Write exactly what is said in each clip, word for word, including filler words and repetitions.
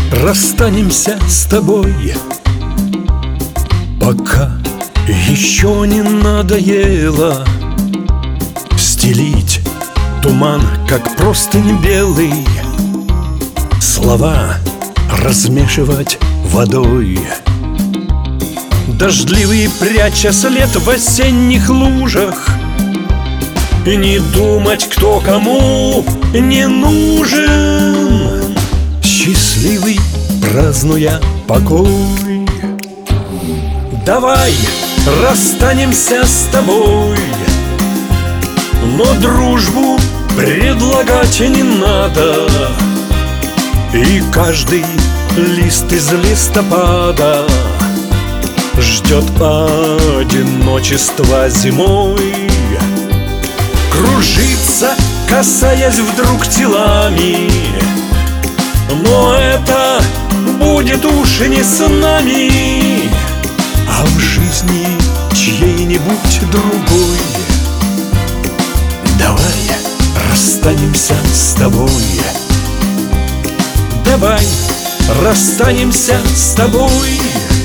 расстанемся с тобой, пока еще не надоело стелить туман, как простынь белый, слова размешивать водой, дождливый пряча след в осенних лужах, и не думать, кто кому не нужен, счастливый празднуя покой. Давай расстанемся с тобой, но дружбу предлагать не надо, и каждый лист из листопада ждет одиночества зимой. Кружиться, касаясь вдруг телами, но это будет уж не с нами, а в жизни чьей-нибудь другой. Давай расстанемся с тобой, давай расстанемся с тобой.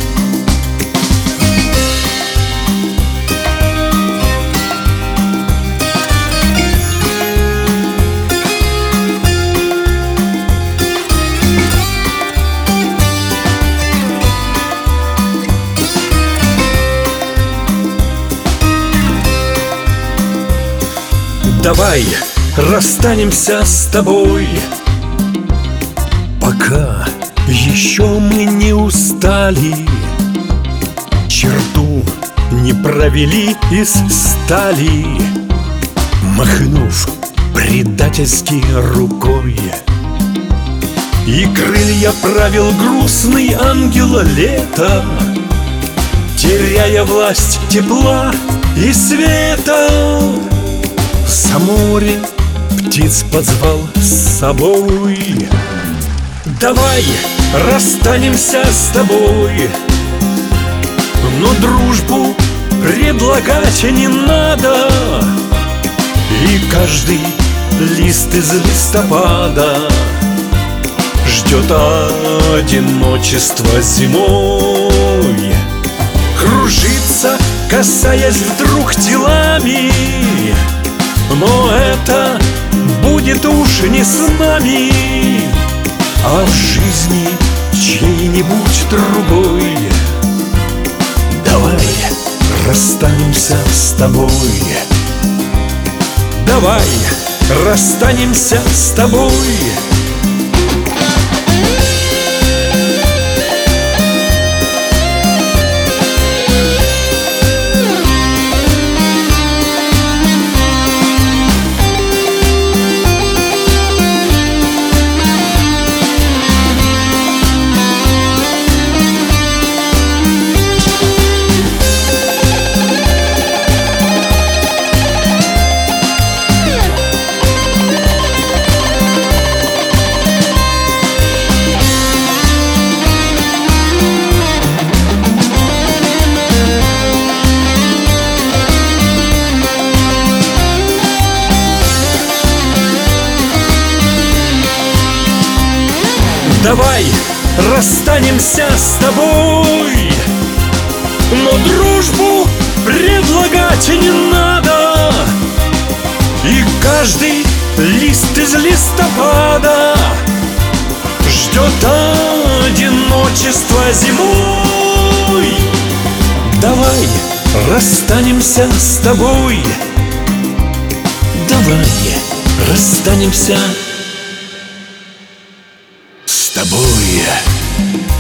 Давай расстанемся с тобой, пока еще мы не устали, черту не провели из стали, махнув предательски рукой. И крылья правил грустный ангел лета, теряя власть тепла и света. За море птиц позвал с собой. Давай расстанемся с тобой, но дружбу предлагать не надо, и каждый лист из листопада ждет одиночества зимой. Кружиться, касаясь вдруг телами, но это будет уж не с нами, а в жизни чьей-нибудь другой. Давай расстанемся с тобой, давай расстанемся с тобой. Давай расстанемся с тобой, но дружбу предлагать не надо, и каждый лист из листопада ждет одиночества зимой. Давай расстанемся с тобой, давай расстанемся с тобой.